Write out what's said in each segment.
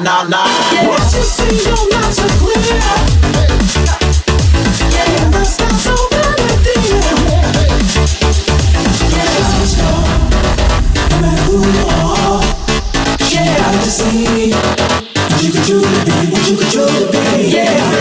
What you see don't not so clear. Yeah, the stars so very dear. Yeah, let's go. No matter who you are, yeah, I just see what you could truly be, what you could truly be. Yeah,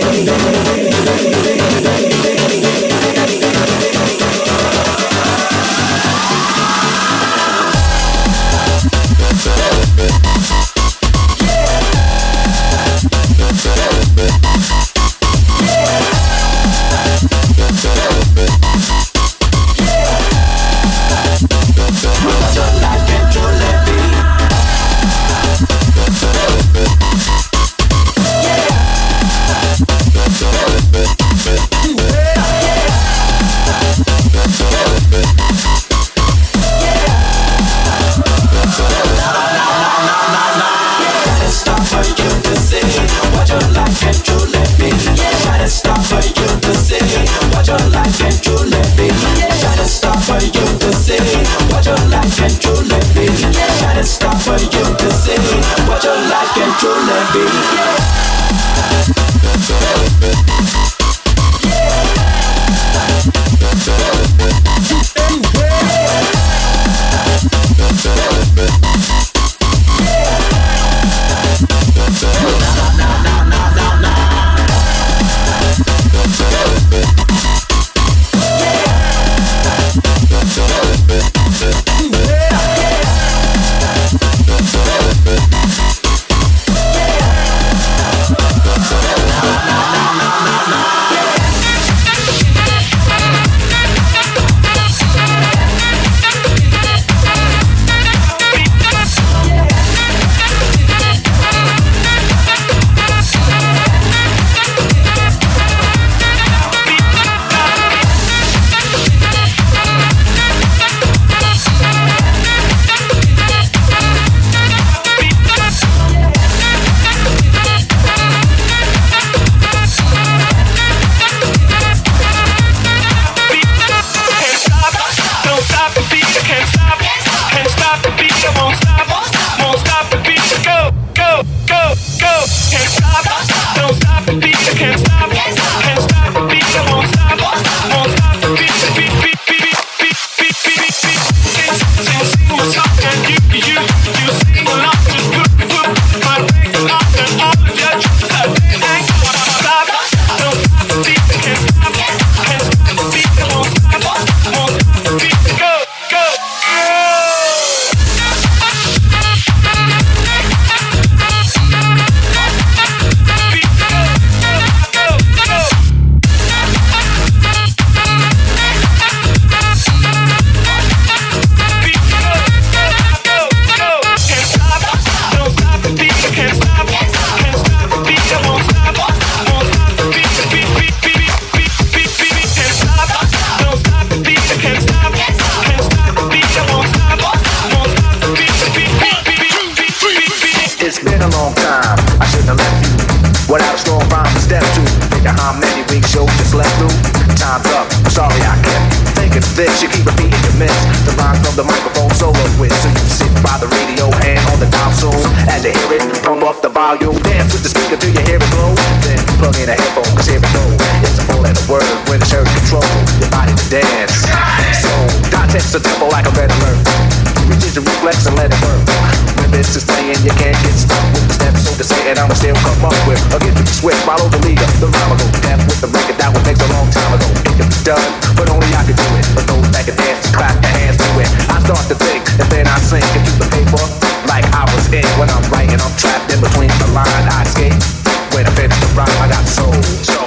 this, you keep repeating your miss. The line from the microphone solo with. So you sit by the radio and on the dial soon. As you hear it, pump up the volume. Dance with the speaker till you hear it blow. Then plug in a headphone, cause here we go. It's a full letter word when it's heard control your body to dance. So, context a tempo like a red alert. Reach your reflex and let it work. When this is playing, you can't get stuck with the steps. So to say it, I'ma still come up with. Or get to the switch, follow the leader. The rhyme will go deaf with the record that was mixed a long time ago. It can be done, but only I can do it. But those that can dance, clap their hands to it. I start to think, and then I sink into the paper. Like I was in when I'm writing, I'm trapped in between the line. I escape when I finish the rhyme. I got soul.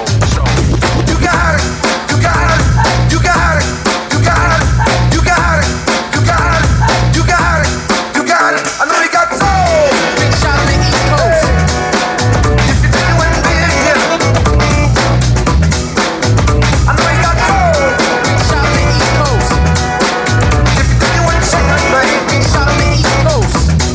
You got it, you got it, you got it, you got it, you got it, you got it, you got it, you got it. I know you got soul. Big shot on the East Coast. If you didn't win big, yeah. I know you got soul. Big shot on the East Coast. If you didn't win something, baby. Big shot on the East Coast.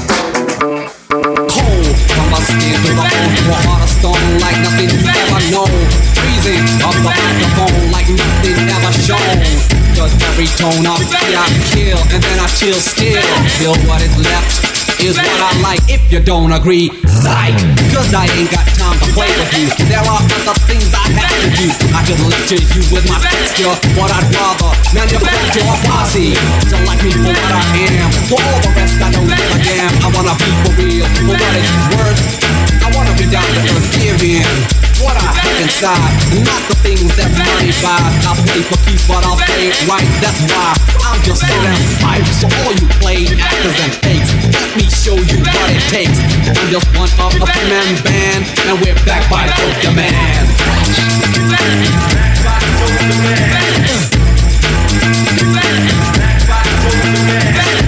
Cold from my skin to my own heart of stone, like nothing you've ever known. Freezing up the microphone like nothing ever shown. Cause every tone I beat I kill, and then I chill still. Feel what is left is what I like. If you don't agree, psych, cause I ain't got time to play with you. There are other things I have to do. I could lecture you with my texture, but I'd rather manufacture a posse to like me for what I am. For all the rest I don't give a damn. I wanna be for real, for what it's worth. I wanna be down to earth, give in what I have inside, not the things that money buys. I play for keeps, but I'll play it right. That's why I'm just so damn hyped. So all you play actors and fakes, let me show you what it takes. I'm just one of a three-man band, and we're back by Dope Demand. Back by Dope Demand. Back by Dope Demand.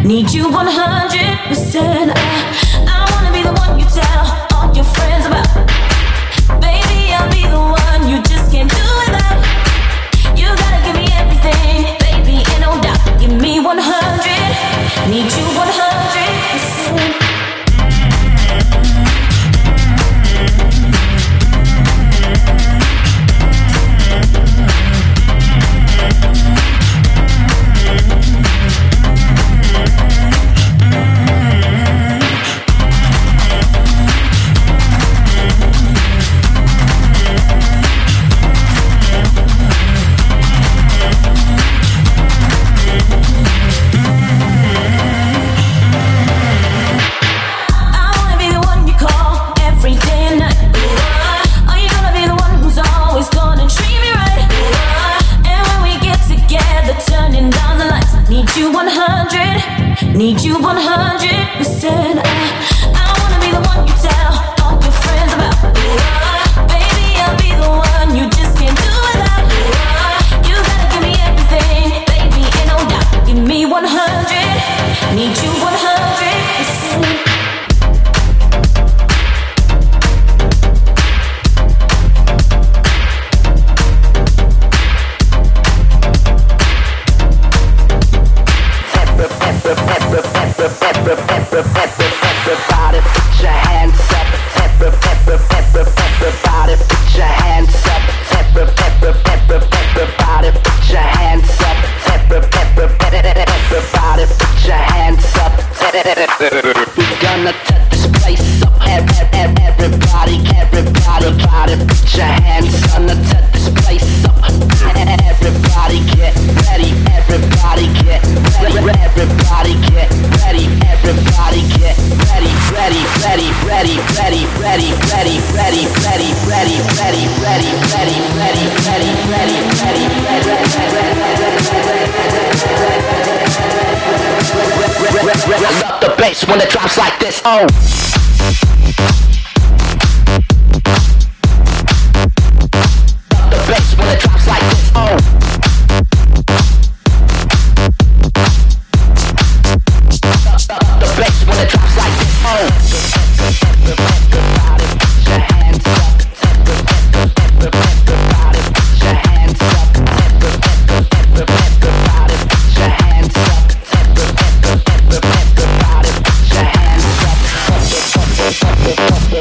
Need you 100%. I wanna be the one you tell all your friends about. Baby, I'll be the one you just can't do without. You gotta give me everything, baby, ain't no doubt. Give me 100. Need you 100%. Need you 100%. I wanna be the one you tell all your friends about. Baby, I'll be the one you just can't do without. You gotta give me everything, baby, ain't no doubt. Give me 100. Need you 100%. Everybody put your hands up. Everybody put your hands up. Everybody put your hands up. Everybody put your hands up. We're gonna set this place up. Everybody put your hands up. Gonna set this place up. Everybody get ready. Everybody get ready. Everybody get ready. Everybody get ready. Ready, ready, ready, ready, ready, ready, ready, ready, ready, ready, ready, ready, ready, ready, ready, ready, up the bass when it drops like this. Oh. Up the bass when it drops like this. Oh. Up the bass when it drops like this. Oh. Everybody put your hands up. Everybody put your hands up. Everybody put your hands up. Everybody put your hands up.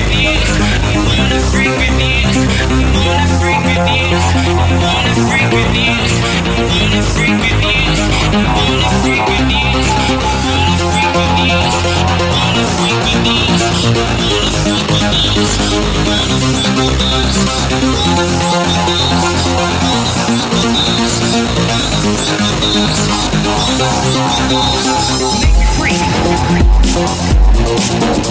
Make me free.